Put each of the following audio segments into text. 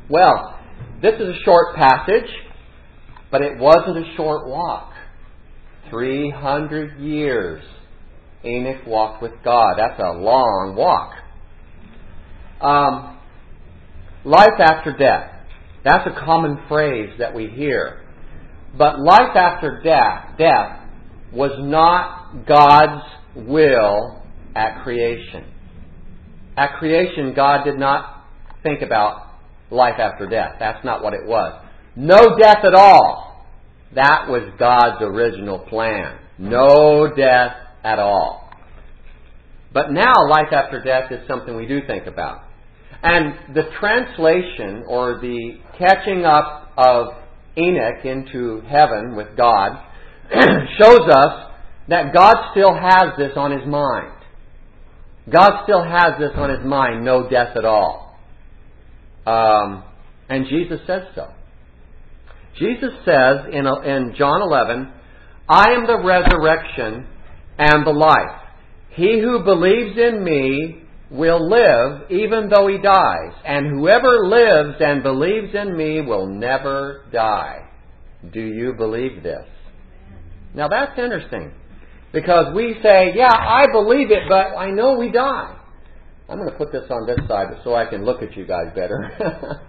Well, this is a short passage, but it wasn't a short walk. 300 years Enoch walked with God. That's a long walk. Life after death. That's a common phrase that we hear. But life after death was not God's will at creation. At creation, God did not think about life after death. That's not what it was. No death at all. That was God's original plan. No death at all. But now life after death is something we do think about. And the translation or the catching up of Enoch into heaven with God shows us that God still has this on His mind. God still has this on His mind, no death at all. And Jesus says so. Jesus says in John 11, I am the resurrection and the life. He who believes in me will live even though he dies. And whoever lives and believes in me will never die. Do you believe this? Now that's interesting. Because we say, yeah, I believe it, but I know we die. I'm going to put this on this side so I can look at you guys better.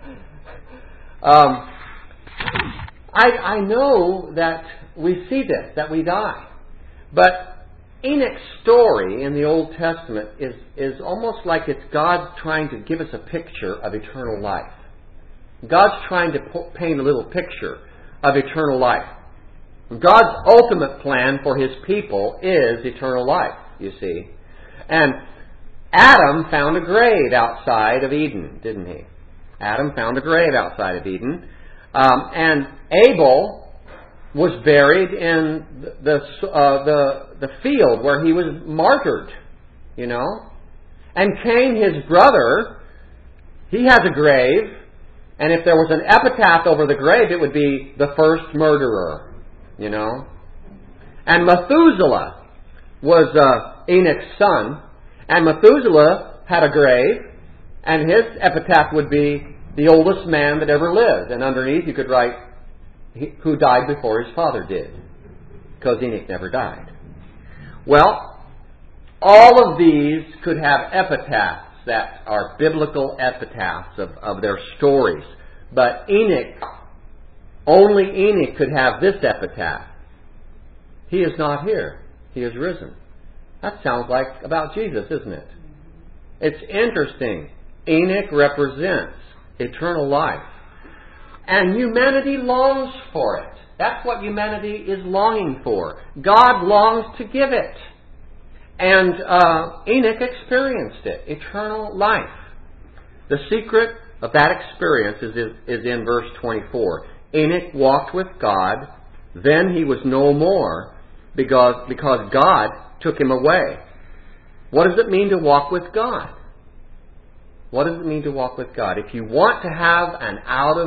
I know that we see this, that we die. But Enoch's story in the Old Testament is almost like it's God trying to give us a picture of eternal life. God's trying to paint a little picture of eternal life. God's ultimate plan for His people is eternal life, you see. And Adam found a grave outside of Eden, didn't he? Adam found a grave outside of Eden. And Abel was buried in the field where he was martyred, you know. And Cain, his brother, he has a grave. And if there was an epitaph over the grave, it would be the first murderer, you know. And Methuselah was Enoch's son. And Methuselah had a grave. And his epitaph would be the oldest man that ever lived. And underneath you could write, who died before his father did. Because Enoch never died. Well, all of these could have epitaphs that are biblical epitaphs of their stories. But only Enoch could have this epitaph. He is not here. He is risen. That sounds like about Jesus, isn't it? It's interesting. Enoch represents eternal life. And humanity longs for it. That's what humanity is longing for. God longs to give it. And Enoch experienced it. Eternal life. The secret of that experience is in verse 24. Enoch walked with God. Then he was no more because God took him away. What does it mean to walk with God? What does it mean to walk with God? If you want to have an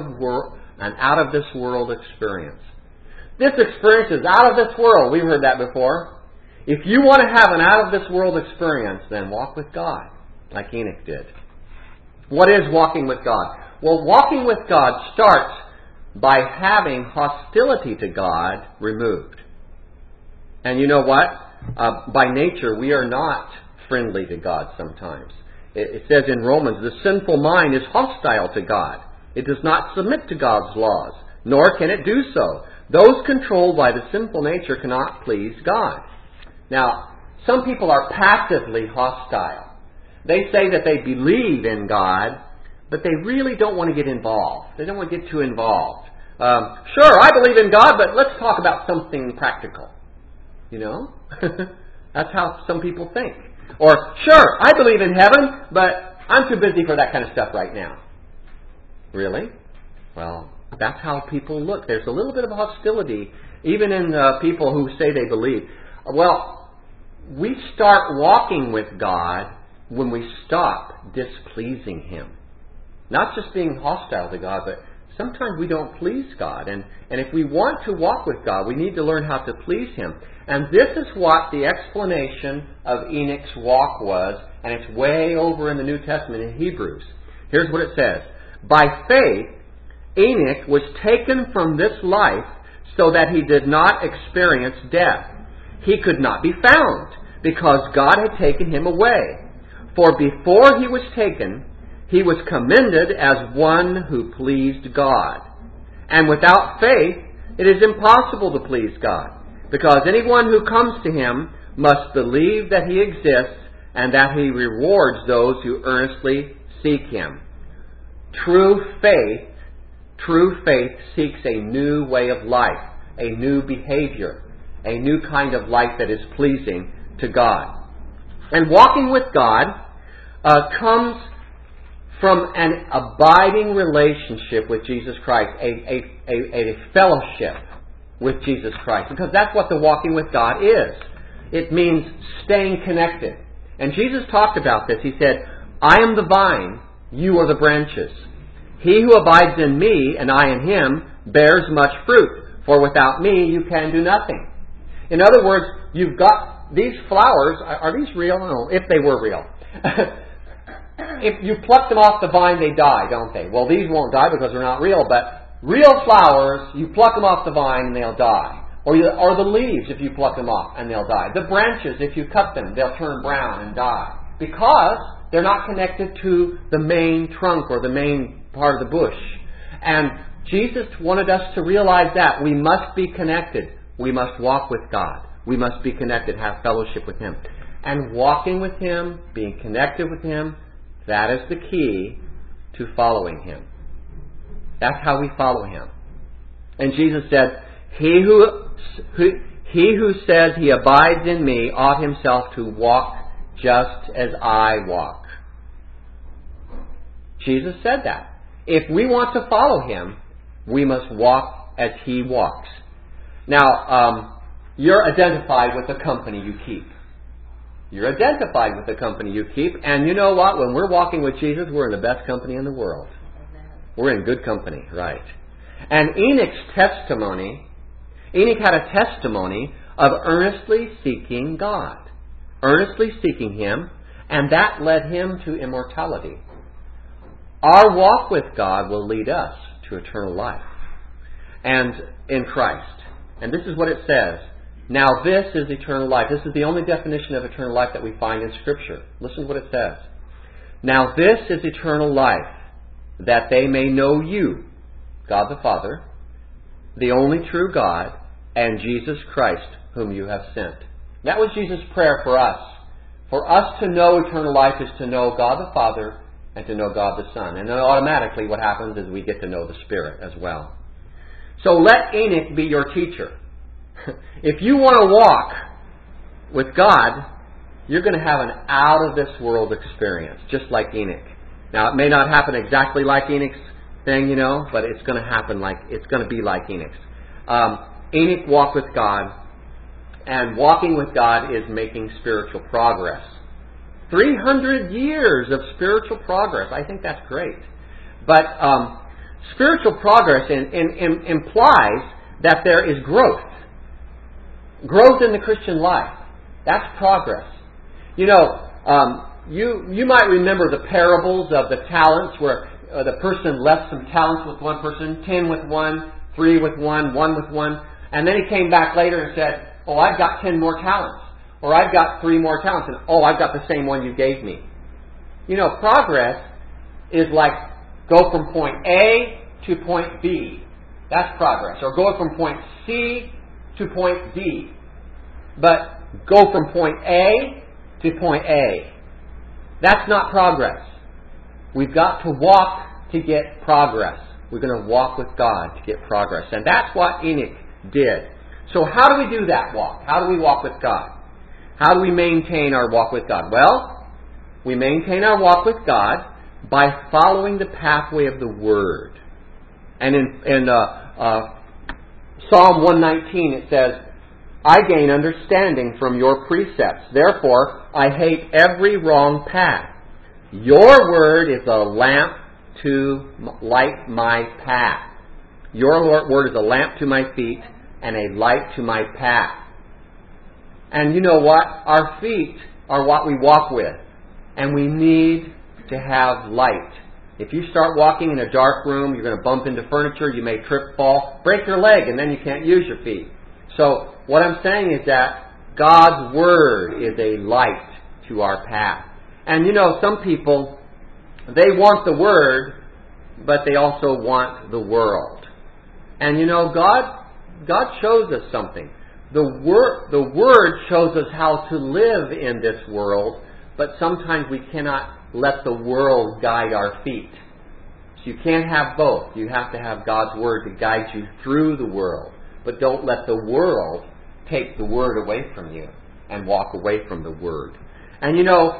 out of this world experience. This experience is out of this world. We've heard that before. If you want to have an out of this world experience, then walk with God, like Enoch did. What is walking with God? Well, walking with God starts by having hostility to God removed. And you know what? By nature, we are not friendly to God sometimes. It says in Romans, the sinful mind is hostile to God. It does not submit to God's laws, nor can it do so. Those controlled by the sinful nature cannot please God. Now, some people are passively hostile. They say that they believe in God, but they really don't want to get involved. They don't want to get too involved. Sure, I believe in God, but let's talk about something practical. You know? That's how some people think. Or, sure, I believe in heaven, but I'm too busy for that kind of stuff right now. Really? Well, that's how people look. There's a little bit of hostility, even in people who say they believe. Well, we start walking with God when we stop displeasing Him. Not just being hostile to God, but sometimes we don't please God. And if we want to walk with God, we need to learn how to please Him. And this is what the explanation of Enoch's walk was, and it's way over in the New Testament in Hebrews. Here's what it says. By faith, Enoch was taken from this life so that he did not experience death. He could not be found because God had taken him away. For before he was taken, he was commended as one who pleased God. And without faith, it is impossible to please God, because anyone who comes to him must believe that he exists and that he rewards those who earnestly seek him. True faith seeks a new way of life, a new behavior, a new kind of life that is pleasing to God. And walking with God comes from an abiding relationship with Jesus Christ, a fellowship with Jesus Christ, because that's what the walking with God is. It means staying connected. And Jesus talked about this. He said, I am the vine, you are the branches. He who abides in me and I in him bears much fruit, for without me you can do nothing. In other words, you've got these flowers. Are these real? No, if they were real. If you pluck them off the vine, they die, don't they? Well, these won't die because they're not real, but real flowers, you pluck them off the vine and they'll die. Or the leaves, if you pluck them off, and they'll die. The branches, if you cut them, they'll turn brown and die. Because they're not connected to the main trunk or the main part of the bush. And Jesus wanted us to realize that. We must be connected. We must walk with God. We must be connected, have fellowship with Him. And walking with Him, being connected with Him, that is the key to following Him. That's how we follow Him. And Jesus said, He who says he abides in me ought himself to walk just as I walk. Jesus said that. If we want to follow Him, we must walk as He walks. Now, you're identified with the company you keep. You're identified with the company you keep. And you know what? When we're walking with Jesus, we're in the best company in the world. We're in good company, right? And Enoch had a testimony of earnestly seeking God. Earnestly seeking Him, and that led him to immortality. Our walk with God will lead us to eternal life. And in Christ. And this is what it says. Now this is eternal life. This is the only definition of eternal life that we find in Scripture. Listen to what it says. Now this is eternal life, that they may know you, God the Father, the only true God, and Jesus Christ, whom you have sent. That was Jesus' prayer for us. For us to know eternal life is to know God the Father and to know God the Son. And then automatically what happens is we get to know the Spirit as well. So let Enoch be your teacher. If you want to walk with God, you're going to have an out-of-this-world experience, just like Enoch. Now, it may not happen exactly like Enoch's thing, but it's going to happen it's going to be like Enoch's. Enoch walked with God, and walking with God is making spiritual progress. 300 years of spiritual progress. I think that's great. But spiritual progress implies that there is growth. Growth in the Christian life. That's progress. You might remember the parables of the talents where the person left some talents with one person, 10 with one, 3 with one, 1 with one, and then he came back later and said, oh, I've got 10 more talents. Or I've got 3 more talents. And oh, I've got the same one you gave me. Progress is like go from point A to point B. That's progress. Or go from point C to point D. But go from point A to point A. That's not progress. We've got to walk to get progress. We're going to walk with God to get progress. And that's what Enoch did. So how do we do that walk? How do we walk with God? How do we maintain our walk with God? Well, we maintain our walk with God by following the pathway of the Word. And in Psalm 119 it says, I gain understanding from your precepts. Therefore, I hate every wrong path. Your word is a lamp to light my path. Your word is a lamp to my feet and a light to my path. And you know what? Our feet are what we walk with. And we need to have light If you start walking in a dark room, you're going to bump into furniture, you may trip, fall, break your leg, and then you can't use your feet. So what I'm saying is that God's Word is a light to our path. And some people, they want the Word, but they also want the world. And God shows us something. The Word shows us how to live in this world, but sometimes we cannot let the world guide our feet. So you can't have both. You have to have God's Word to guide you through the world, but don't let the world take the Word away from you and walk away from the Word. And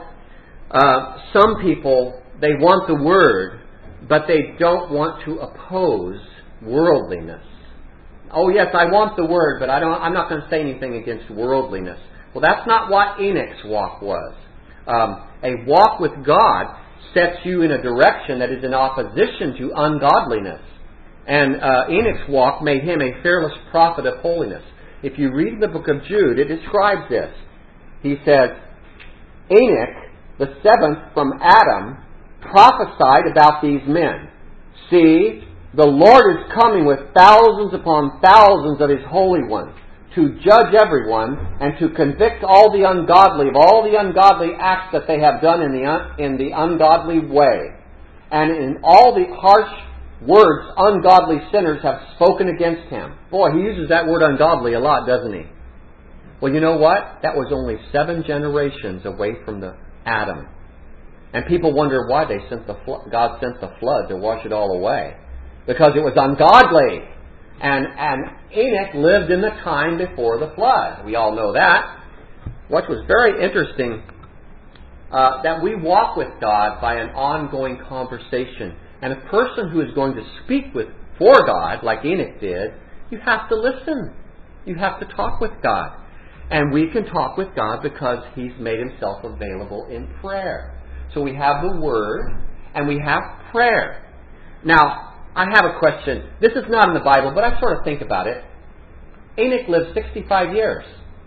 some people, they want the Word, but they don't want to oppose worldliness. Oh yes, I want the Word, but I'm not going to say anything against worldliness. Well, that's not what Enoch's walk was. A walk with God sets you in a direction that is in opposition to ungodliness. And Enoch's walk made him a fearless prophet of holiness. If you read the book of Jude, it describes this. He says, Enoch, the seventh from Adam, prophesied about these men. See, the Lord is coming with thousands upon thousands of His holy ones, to judge everyone and to convict all the ungodly of all the ungodly acts that they have done in the ungodly way, and in all the harsh words ungodly sinners have spoken against Him. Boy, he uses that word ungodly a lot, doesn't he? Well, you know what? That was only 7 generations away from the Adam. And people wonder why God sent the flood to wash it all away. Because it was ungodly. And Enoch lived in the time before the flood. We all know that. What was very interesting, that we walk with God by an ongoing conversation. And a person who is going to speak for God, like Enoch did, you have to listen. You have to talk with God. And we can talk with God because He's made Himself available in prayer. So we have the Word and we have prayer. Now, I have a question. This is not in the Bible, but I sort of think about it. Enoch lived 65 years.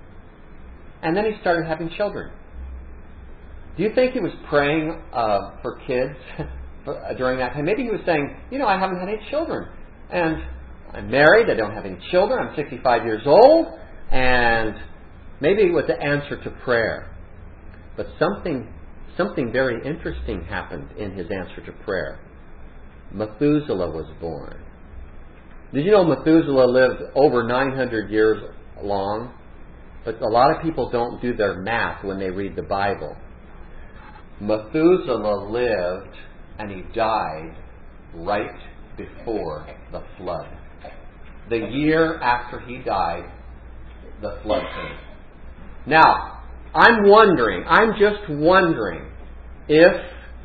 And then he started having children. Do you think he was praying for kids during that time? Maybe he was saying, I haven't had any children. And I'm married, I don't have any children, I'm 65 years old. And maybe it was the answer to prayer. But something very interesting happened in his answer to prayer. Methuselah was born. Did you know Methuselah lived over 900 years long? But a lot of people don't do their math when they read the Bible. Methuselah lived and he died right before the flood. The year after he died, the flood came. Now, I'm just wondering if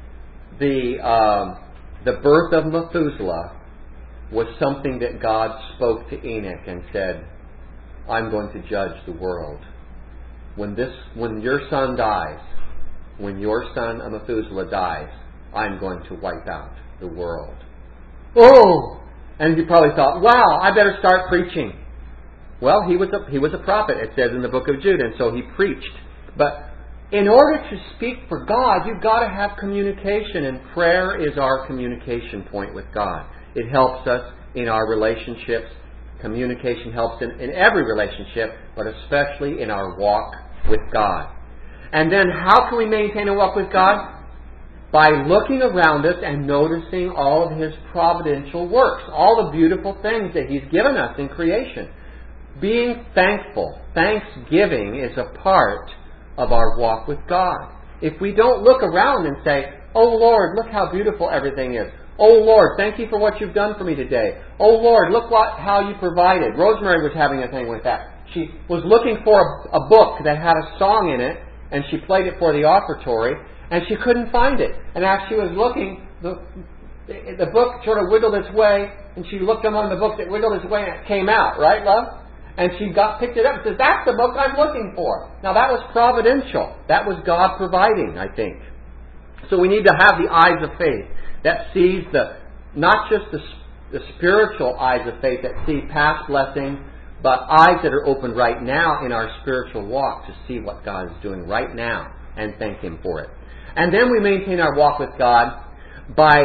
the birth of Methuselah was something that God spoke to Enoch and said, I'm going to judge the world. When your son dies, when your son Methuselah dies, I'm going to wipe out the world. Oh! And you probably thought, wow, I better start preaching. Well, he was a prophet, it says in the book of Jude, and so he preached. But in order to speak for God, you've got to have communication, and prayer is our communication point with God. It helps us in our relationships. Communication helps in every relationship, but especially in our walk with God. And then how can we maintain a walk with God? By looking around us and noticing all of His providential works, all the beautiful things that He's given us in creation. Being thankful. Thanksgiving is a part of our walk with God. If we don't look around and say, oh Lord, look how beautiful everything is. Oh Lord, thank you for what you've done for me today. Oh Lord, look how you provided. Rosemary was having a thing with that. She was looking for a book that had a song in it, and she played it for the offertory, and she couldn't find it. And as she was looking, the book sort of wiggled its way, and she looked among the books that wiggled its way, and it came out, right, love? And she picked it up and says, that's the book I'm looking for. Now that was providential. That was God providing, I think. So we need to have the eyes of faith that sees not just the spiritual eyes of faith that see past blessing, but eyes that are open right now in our spiritual walk to see what God is doing right now and thank Him for it. And then we maintain our walk with God by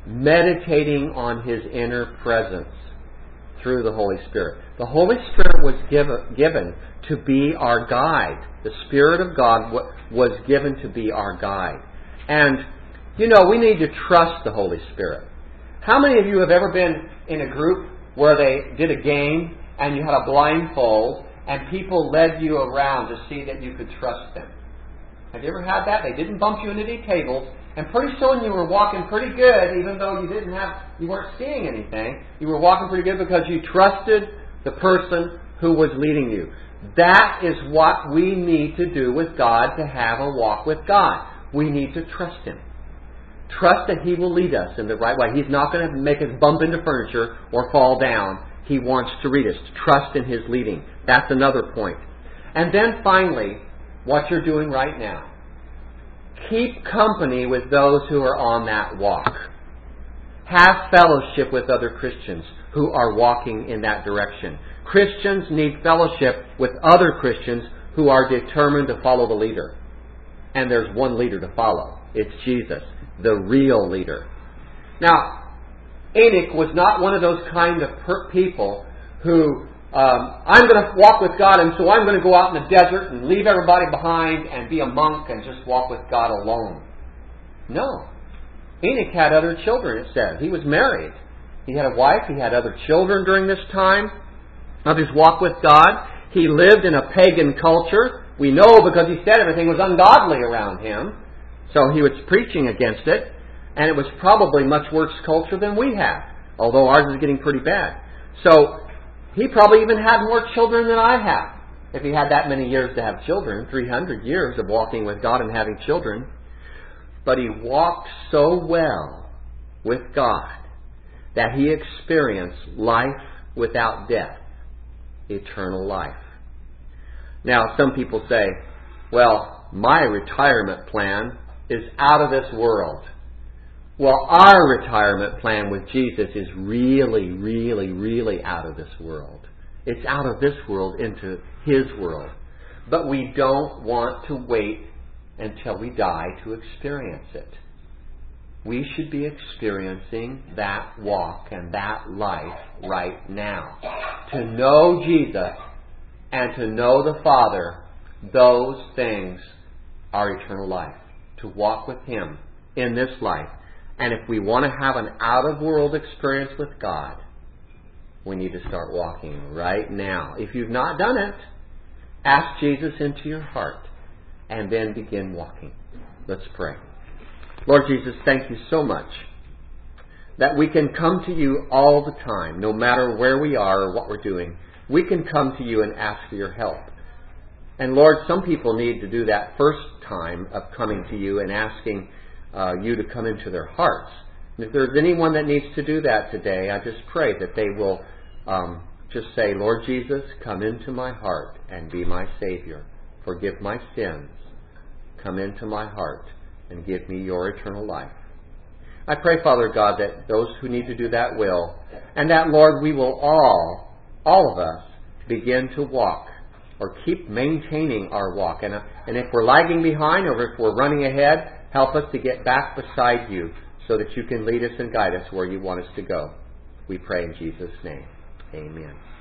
meditating on His inner presence through the Holy Spirit. The Holy Spirit was given to be our guide. The Spirit of God was given to be our guide. And, we need to trust the Holy Spirit. How many of you have ever been in a group where they did a game and you had a blindfold and people led you around to see that you could trust them? Have you ever had that? They didn't bump you into any tables, and pretty soon you were walking pretty good, even though you weren't seeing anything. You were walking pretty good because you trusted the person who was leading you. That is what we need to do with God to have a walk with God. We need to trust Him. Trust that He will lead us in the right way. He's not going to make us bump into furniture or fall down. He wants to lead us. Trust in His leading. That's another point. And then finally, what you're doing right now. Keep company with those who are on that walk. Have fellowship with other Christians who are walking in that direction. Christians need fellowship with other Christians who are determined to follow the leader. And there's one leader to follow. It's Jesus, the real leader. Now, Enoch was not one of those kind of people who, I'm going to walk with God, and so I'm going to go out in the desert and leave everybody behind and be a monk and just walk with God alone. No. Enoch had other children, it says. He was married. He had a wife. He had other children during this time of his walk with God. He lived in a pagan culture. We know because he said everything was ungodly around him. So he was preaching against it. And it was probably much worse culture than we have, although ours is getting pretty bad. So he probably even had more children than I have, if he had that many years to have children, 300 years of walking with God and having children. But he walked so well with God that he experienced life without death, eternal life. Now, some people say, well, my retirement plan is out of this world. Well, our retirement plan with Jesus is really, really, really out of this world. It's out of this world into His world. But we don't want to wait until we die to experience it. We should be experiencing that walk and that life right now. To know Jesus and to know the Father, those things are eternal life. To walk with Him in this life. And if we want to have an out-of-world experience with God, we need to start walking right now. If you've not done it, ask Jesus into your heart and then begin walking. Let's pray. Lord Jesus, thank you so much that we can come to you all the time, no matter where we are or what we're doing. We can come to you and ask for your help. And Lord, some people need to do that first time of coming to you and asking you to come into their hearts. And if there's anyone that needs to do that today, I just pray that they will just say, Lord Jesus, come into my heart and be my Savior. Forgive my sins. Come into my heart and give me your eternal life. I pray, Father God, that those who need to do that will, and that, Lord, we will all of us, begin to walk or keep maintaining our walk. And if we're lagging behind or if we're running ahead, help us to get back beside you so that you can lead us and guide us where you want us to go. We pray in Jesus' name. Amen.